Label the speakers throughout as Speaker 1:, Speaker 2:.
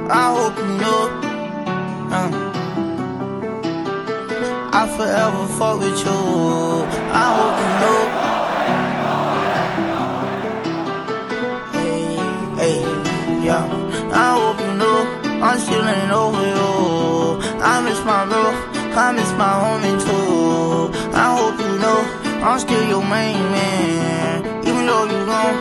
Speaker 1: I hope you know. I forever fuck with you. I hope you know. Hey, yeah. I hope you know. I'm still ain't over you. I miss my bro. I miss my homie too. I hope you know. I'm still your main man. Even though you gone.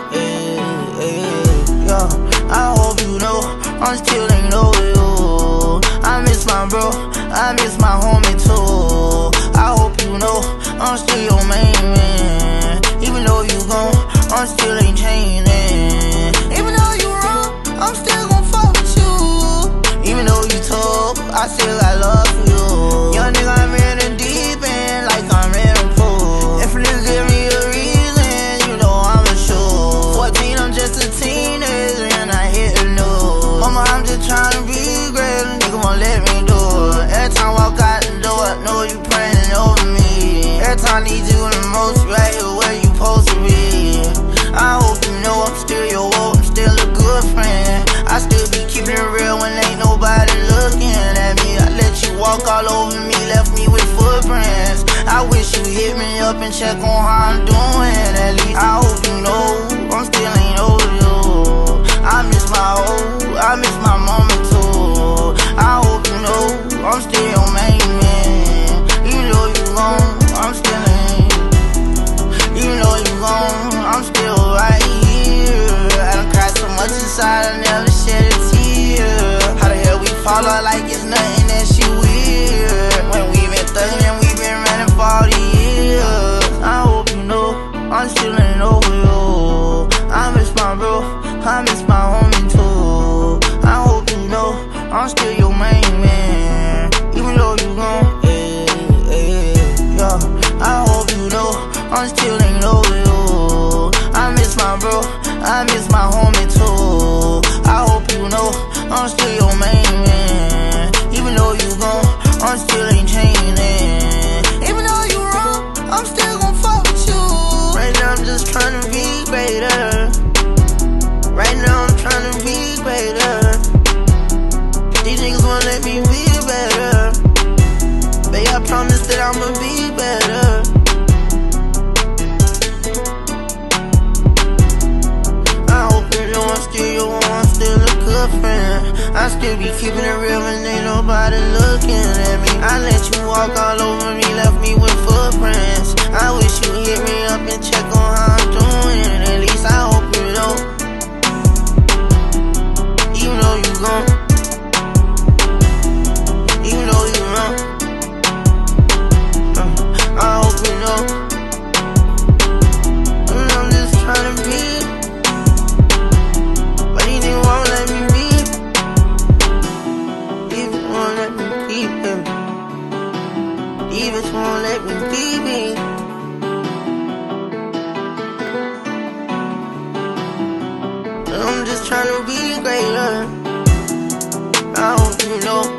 Speaker 1: Yeah. I hope you know. I'm still ain't over you. I miss my bro. I miss my homie too. I hope you know. I'm still your main man. Even though you gone, I'm still ain't changing. Even though you wrong, I'm still gon' fuck with you. Even though you told, I still got love for you. Young nigga, I'm in the deep end like I'm in a pool. If niggas give me a reason, you know I'm a show. 14, I'm just a teenager and I hit a new. Mama, I'm just tryna be great, nigga won't let me do it. Every time I walk out the door, I know you praying over me. Every time I need you the most, you right here where you supposed to be. I hope you know I'm still your woe, I'm still a good friend. I still be keeping it real when ain't nobody looking at me. I let you walk all over me, left me with footprints. I wish you hit me up and check on how I'm doing. At least I hope you know I'm still ain't over you. I miss my hoe, I miss my mama too. I hope you know I'm still your main man. Even though you gone, I'm still ain't. Even though you gone, I'm still right here. I done cried so much inside, I never shed a tear. How the hell we fall out like it's nothing that she weird? When we been thugging and we been running for all these years. I hope you know, I'm still ain't over you. I miss my bro, I miss my homie too. I hope you know, I'm still your main man. Even though you gone, yeah. I hope you know, I'm still ain't over you. I miss my bro, I miss my homie too. I hope you know, I'm still your main man. Even though you gone, I'm still ain't changing. Even though you wrong, I'm still gon' fuck with you. Right now I'm just tryna be greater. Right now I'm tryna be greater. These niggas won't let me be better. Babe, I promise that I'ma be better. I hope you know I'm still your one, I'm still a good friend. I still be keeping it real when ain't nobody looking at me. I let you walk all over me, left me with footprints. I wish you hit me up and check on how I'm doing. At least I hope you know. Even though you gone, even though you wrong, I hope you know. I'm just tryna be, but these niggas won't let me be. These won't let me be, baby. These won't let me be me. I'm just tryna be greater. I hope you know.